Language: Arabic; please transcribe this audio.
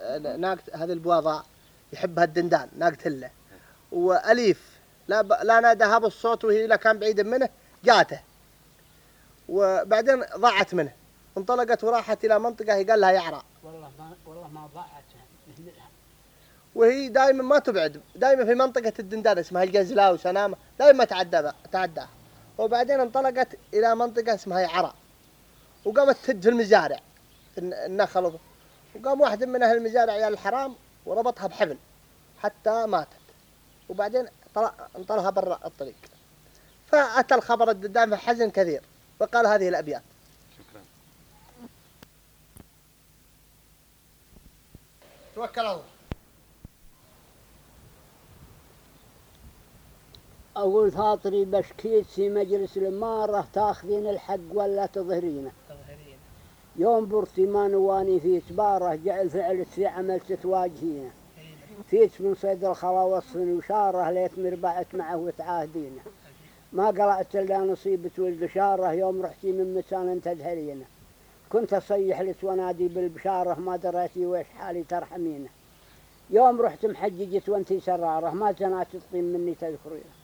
ناقة هذه البواضاء يحبها الدندان ناقة له، وأليف لا ناداها بالصوت وهي لا كان بعيد منه جاته، وبعدين ضاعت منه، انطلقت وراحت إلى منطقة قال لها يعرى. والله ما ضاعت وهي دائما ما تبعد، دائما في منطقة الدندان اسمها الجزلاء وسنامة، دائما تعدى. وبعدين انطلقت إلى منطقة اسمها يعرى، وقامت تد في المزارع النخل، وقام واحد من أهل المزارع يا الحرام وربطها بحبل حتى ماتت، وبعدين انطلها برا الطريق. فأتى الخبر الدندان فحزن كثير وقال هذه الأبيات. شكرا. توكل الله. أقول خاطري بشكيت في مجلس المارة تاخذين الحق ولا تظهرينه. يوم برتمان واني في سبارة جعل فعلت في عمل تتواجهينه. فيت من صيد الخلا وصفن وشارة ليت مربعت معه وتعاهدينه. ما قلعت إلا نصيبة والبشارة يوم رحتي من مكان تدهرينه. كنت أصيح لك ونادي بالبشارة ما دريتي ويش حالي ترحمينه. يوم رحت محججت وانتي سرارة ما جنات الطين مني تذكرينه.